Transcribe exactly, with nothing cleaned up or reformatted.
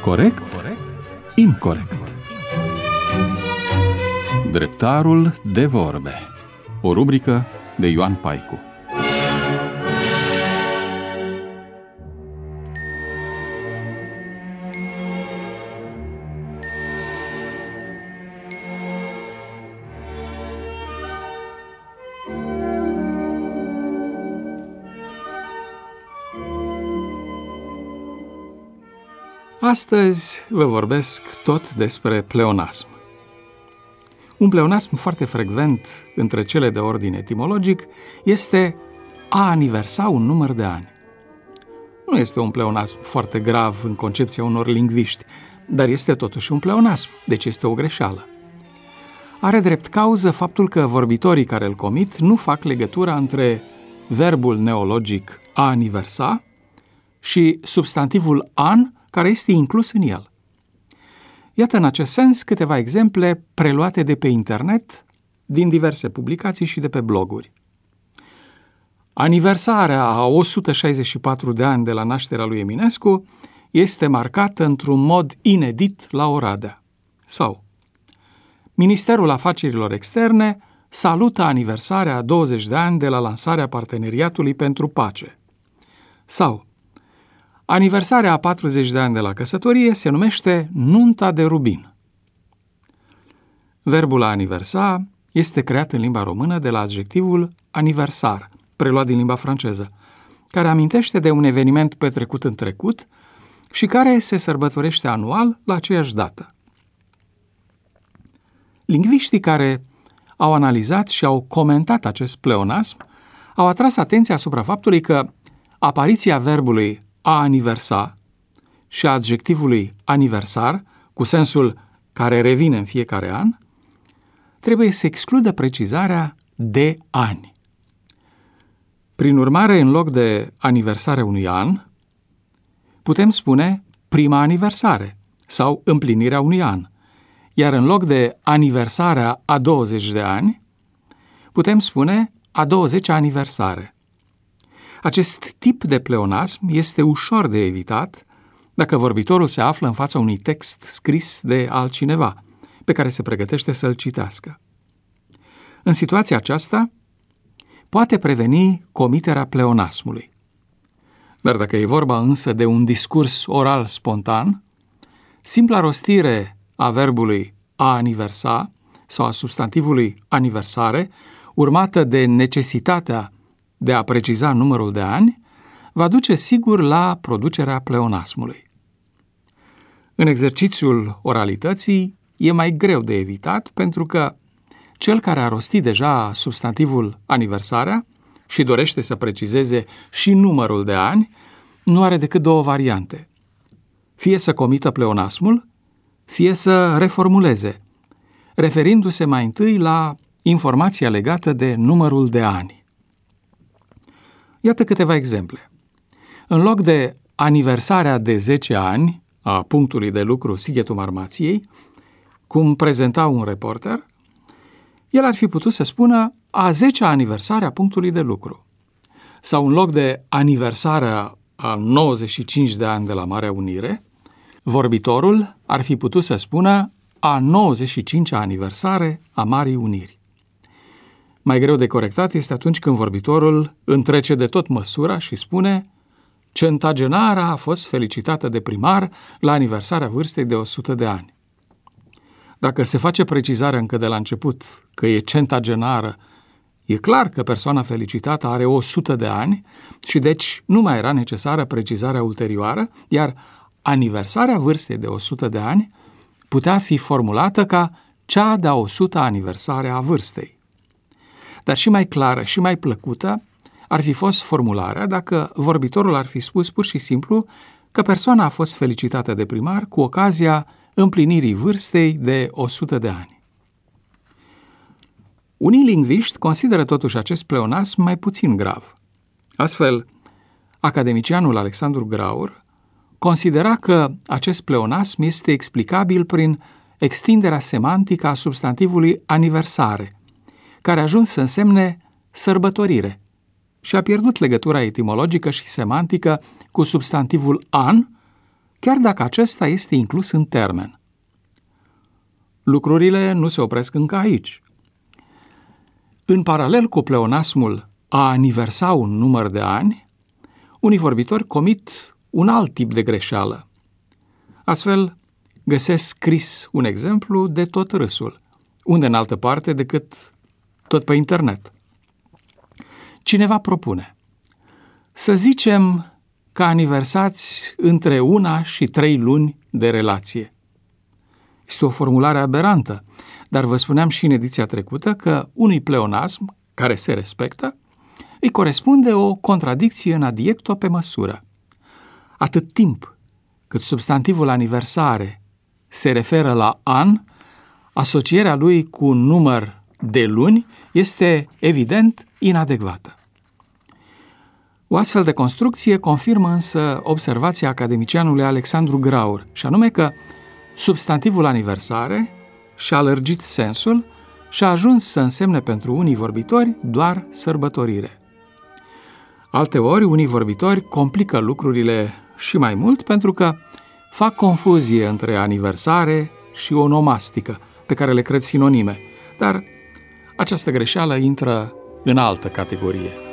Corect? Incorect. Dreptarul de vorbe. O rubrică de Ioan Paicu. Astăzi vă vorbesc tot despre pleonasm. Un pleonasm foarte frecvent între cele de ordin etimologic este a aniversa un număr de ani. Nu este un pleonasm foarte grav în concepția unor lingviști, dar este totuși un pleonasm, deci este o greșeală. Are drept cauză faptul că vorbitorii care îl comit nu fac legătura între verbul neologic a aniversa și substantivul an, care este inclus în el. Iată în acest sens câteva exemple preluate de pe internet, din diverse publicații și de pe bloguri. Aniversarea a o sută șaizeci și patru de ani de la nașterea lui Eminescu este marcată într-un mod inedit la Oradea. Sau Ministerul Afacerilor Externe salută aniversarea a douăzeci de ani de la lansarea Parteneriatului pentru Pace. Sau aniversarea a patruzeci de ani de la căsătorie se numește nunta de rubin. Verbul a aniversa este creat în limba română de la adjectivul aniversar, preluat din limba franceză, care amintește de un eveniment petrecut în trecut și care se sărbătorește anual la aceeași dată. Lingviștii care au analizat și au comentat acest pleonasm au atras atenția asupra faptului că apariția verbului a aniversa și a adjectivului aniversar, cu sensul care revine în fiecare an, trebuie să excludă precizarea de ani. Prin urmare, în loc de aniversarea unui an, putem spune prima aniversare sau împlinirea unui an, iar în loc de aniversarea a douăzeci de ani, putem spune a douăzecea aniversare. Acest tip de pleonasm este ușor de evitat dacă vorbitorul se află în fața unui text scris de altcineva, pe care se pregătește să-l citească. În situația aceasta, poate preveni comiterea pleonasmului. Dar dacă e vorba însă de un discurs oral spontan, simpla rostire a verbului a aniversa sau a substantivului aniversare, urmată de necesitatea de a preciza numărul de ani, va duce sigur la producerea pleonasmului. În exercițiul oralității e mai greu de evitat pentru că cel care a rostit deja substantivul aniversarea și dorește să precizeze și numărul de ani, nu are decât două variante. Fie să comită pleonasmul, fie să reformuleze, referindu-se mai întâi la informația legată de numărul de ani. Iată câteva exemple. În loc de aniversarea de zece ani a punctului de lucru Sighetul Marmației, cum prezenta un reporter, el ar fi putut să spună a zecea aniversare a punctului de lucru. Sau în loc de aniversarea a nouăzeci și cinci de ani de la Marea Unire, vorbitorul ar fi putut să spună a nouăzeci și cincea aniversare a Marii Uniri. Mai greu de corectat este atunci când vorbitorul întrece de tot măsura și spune Centagenara a fost felicitată de primar la aniversarea vârstei de o sută de ani. Dacă se face precizarea încă de la început că e centagenară, e clar că persoana felicitată are o sută de ani și deci nu mai era necesară precizarea ulterioară, iar aniversarea vârstei de o sută de ani putea fi formulată ca cea de-a o sută aniversare a vârstei. Dar și mai clară și mai plăcută ar fi fost formularea dacă vorbitorul ar fi spus pur și simplu că persoana a fost felicitată de primar cu ocazia împlinirii vârstei de o sută de ani. Unii lingviști consideră totuși acest pleonasm mai puțin grav. Astfel, academicianul Alexandru Graur considera că acest pleonasm este explicabil prin extinderea semantică a substantivului aniversare, care a ajuns să însemne sărbătorire și a pierdut legătura etimologică și semantică cu substantivul an, chiar dacă acesta este inclus în termen. Lucrurile nu se opresc încă aici. În paralel cu pleonasmul a aniversa un număr de ani, unii vorbitori comit un alt tip de greșeală. Astfel, găsesc scris un exemplu de tot râsul, unde în altă parte decât tot pe internet. Cineva propune: să zicem că aniversați între una și trei luni de relație. Este o formulare aberantă, dar vă spuneam și în ediția trecută că unui pleonasm care se respectă îi corespunde o contradicție în adiecto pe măsură. Atât timp cât substantivul aniversare se referă la an, asocierea lui cu un număr de luni este evident inadecvată. O astfel de construcție confirmă însă observația academicianului Alexandru Graur, și anume că substantivul aniversare și-a lărgit sensul și a ajuns să însemne pentru unii vorbitori doar sărbătorire. Alteori, unii vorbitori complică lucrurile și mai mult pentru că fac confuzie între aniversare și onomastică, pe care le cred sinonime, dar această greșeală intră în altă categorie.